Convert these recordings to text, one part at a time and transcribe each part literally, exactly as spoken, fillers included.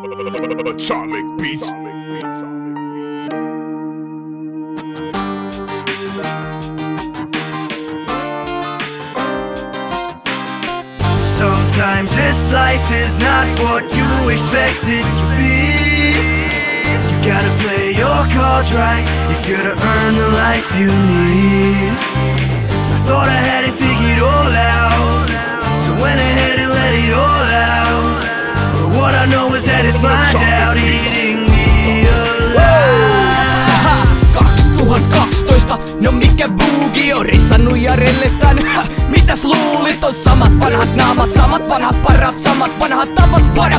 Atomic Beats. Sometimes this life is not what you expect it to be. You gotta play your cards right if you're to earn the life you need. I thought I had it figured all out, so went ahead and let it all out. But what I know is that it's my doubt eating me alive. kaksituhattakaksitoista, no mikä buugi on rissannut ja rellestän. Mitäs luulit, on samat vanhat naamat, samat vanhat parat, samat vanhat tavat. Para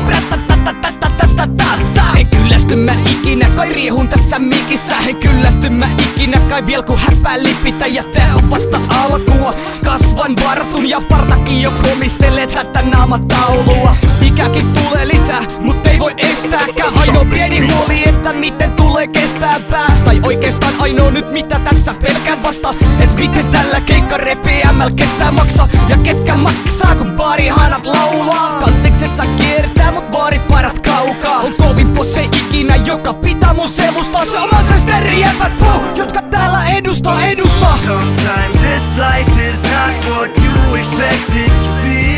en kyllästy mä ikinä, kai riehun tässä mikissä. En kyllästy mä ikinä, kai viel ku häppää lipitä. Ja tää on vasta alkua, kasvan vartun ja partakin jo komistelee tätä naamataulua. Ikäkin tulee lisää, mut ei voi estääkään. Ainoa pieni huoli, että miten tulee kestääpää. Tai oikeastaan ainoa nyt mitä tässä pelkään vasta, et miten tällä keikka R P M L kestää maksaa. Ja ketkä maksaa kun baarihanat laulaa. Kantekset saa kiertää mut baariparat kaukaa. On kovin posse ikinä joka pitää mun selustaa. Se oman sen sterjäpät puu, jotka täällä edustaa edustaa. Sometimes this life is not what you expect it to be.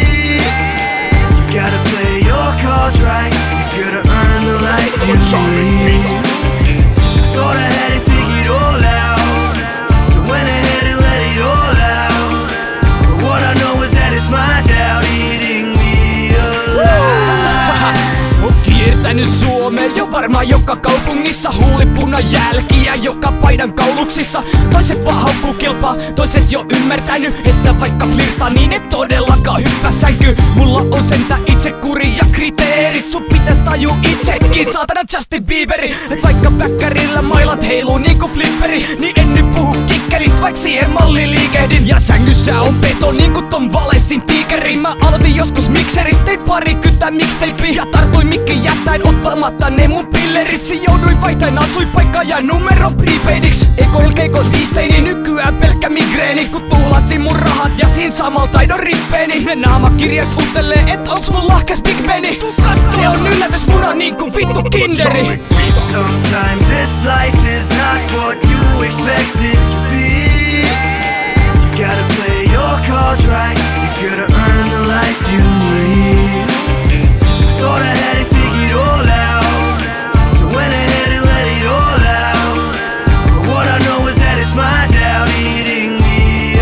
You gotta play your cards right if you're to earn the life you need. Thought I had it figured all out, so went ahead and let it all out. But what I know is that it's my doubt eating me alive. On kiertänyt Suomeen jo varmaan joka kaupungissa. Huulipunan jälkiä joka paidan kauluksissa. Toiset vaan haukkuu kilpaa, toiset jo ymmärtänyt, että vaikka flirtaa niin et todellakaan hyppää sänkyyn. Mulla on sentä itsekuri ja kriteerit, sun pitäis tajua itsekin, saatana Justin Bieberi. Et vaikka päkkärillä mailat heiluu niinku flipperi, niin en nyt puhu kikkelistä, vaik siihen malli liikehdin. Ja sängyssä on peto niinku ton Valessin tiikeri. Mä aloitin joskus mikseristä, tein parikymmentä mixtapea ja tartuin mikki jättäin ottamatta ne mun pillerit. Jouduin vaihtain asuinpaikkaa ja numero prepaidiksi. Ekoil keikoil viisteini, nykyään pelkkä migreeni. Kun tuhlasin mun rahat ja siinä samalla taidon rippeeni. Ne naamakirjas uuttelee, et onks mun lahkes Big Benny. Se on yllätysmuna niinku vittu kinderi. Sometimes this life is not what you expect it to be. You gotta play your cards right if you're to earn the life you need. Thought I had it figured all out, so went ahead and let it all out. But what I know is that it's my doubt eating me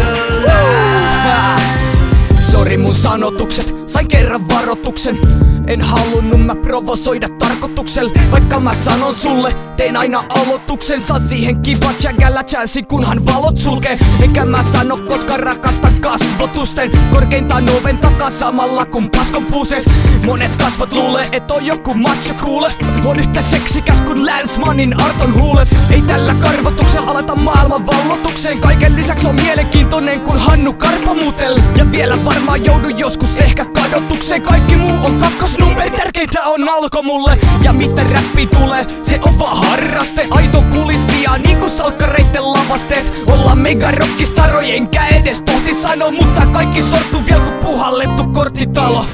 alive. Sori mun sanotukset, sain kerran varoituksen. En halunnut mä provosoida tarkoituksella. Vaikka mä sanon sulle, tein aina aloituksen. Saa siihen kiva tsägällä chanssi kunhan valot sulkee. Enkä mä sano koska rakastan kasvotusten. Korkeintaan oven takaa samalla kun paskon puses. Monet kasvot luulee et on joku macho kuule. On yhtä seksikäs kun Länsmanin Arton huulet. Ei tällä karvotuksella aleta maailman vallotukseen. Kaiken lisäks on mielenkiintoinen kun Hannu Karpamutel. Ja vielä varmaan joudun joskus ehkä kadotukseen. Kaikki muu on kakkos numeri, tärkeintä on alko mulle. Ja mitä räppi tulee, se on vaan harraste. Aito kulissia niinku salkkareitten lavasteet. Ollaan mega rockistaroja enkä edes tohti sano. Mutta kaikki sortuu vielä kun puhallettu korttitalo.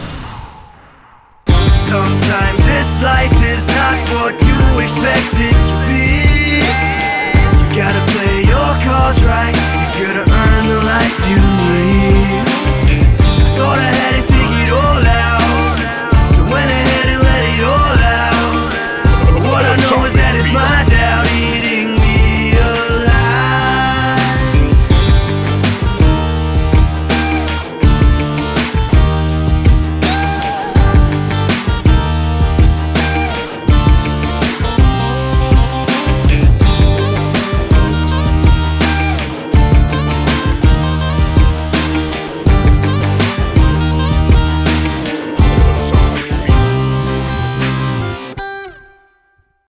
Sometimes this life is not what you expect it to be. You gotta play your cards right if you're to earn the life you need. Thought I had